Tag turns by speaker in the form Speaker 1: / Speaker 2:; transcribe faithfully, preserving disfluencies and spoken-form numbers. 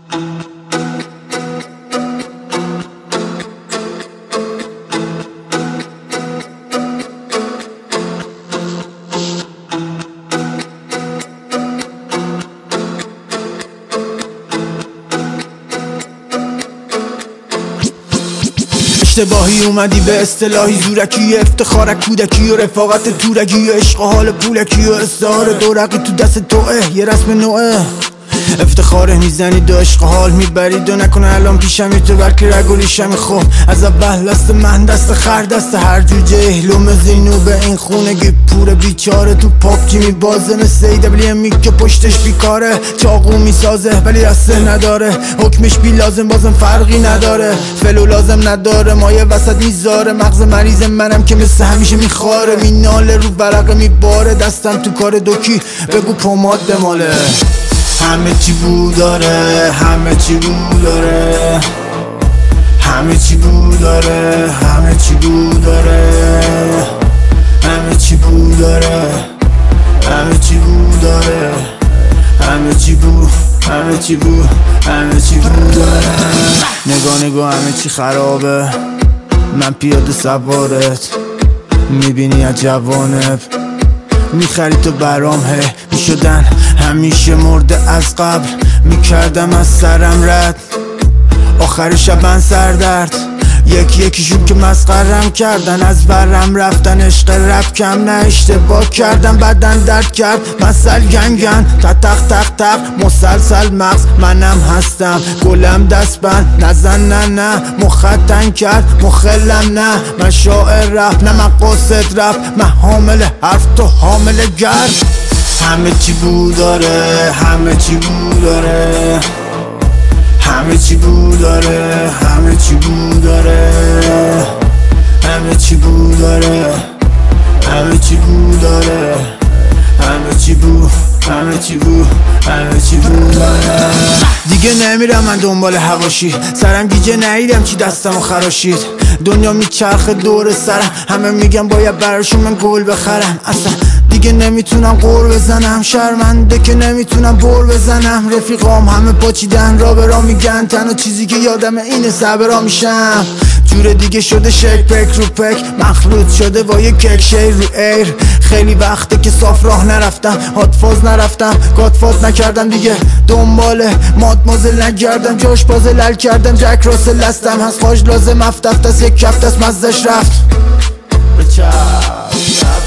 Speaker 1: اشتباهی اومدی به اصطلاحی زورکی، افتخارک کودکی و رفاقت تورکی و عشق و حال پولکی و اصرار دورقی تو دست توه یه رسم نوعه. افتخاره میزنی دو عشق حال میبرید و نکنه الان پیشمی تو بلکه رگولیشمی. خب از اول دست من دست خر دست هر جوجه اهلوم زینو به این خونگی پور بیچاره تو پاپچی میبازه مثل ای دبلی امی که پشتش بیکاره چاقو میسازه ولی رسته نداره حکمش بی لازم بازم فرقی نداره فلو لازم نداره مایه وسط میذاره مغز مریض منم که مثل همیشه میخواره میناله رو برقه میباره دستم تو کار دوکی بگو پماد بماله. همه چی بو داره همه چی بو داره همه چی بو داره همه چی بو داره همه چی بو داره همه چی بو داره همه چی بو همه چی بو همه چی بو داره. نگاه نگاه همه چی خرابه من پیاده سوارت میبینی از جوانب میخری تو برام هی میشدن همیشه مرده از قبل میکردم از سرم رد آخر شب من سردرد یکی یکیشون که مسخرم کردن از برم رفتن عشق رب کم نه اشتباه کردم بدن درد کرد مسل گنگن تا تق تق تق مسلسل مغز منم هستم گلم دست بند نزن نه نه مختن کرد مخلم نه من شاعر رفت نه من قاصد رفت من حامل حرف تو حامل گرد. همه چی بو داره همه چی بو داره همه چی بو داره همه چی بو داره همه چی بو داره همه چی بو داره همه چی بو همه چی بو همه چی بو داره. دیگه نمیرم من دنبال حواشی سرم گیجه نیدم چی دستمو خراشید دنیا میچرخه دور سرم همه میگم باید براشون من گل بخرم اصلا دیگه نمیتونم قور بزنم شرمنده که نمیتونم بر بزنم رفیقام همه پاچیدن را به را میگن تنها چیزی که یادمه اینه صبرا میشم جور دیگه شده شک پک رو پک مخلوط شده با یه کک شیر رو ایر خیلی وقته که صاف راه نرفتم هات فاز نرفتم گات فاز نکردم دیگه دنبال مادمازل نگردم جاش بازه لل کردم جک راسل لستم هست خاج لازم افتفت از یک کفت از مزدش رفت بچه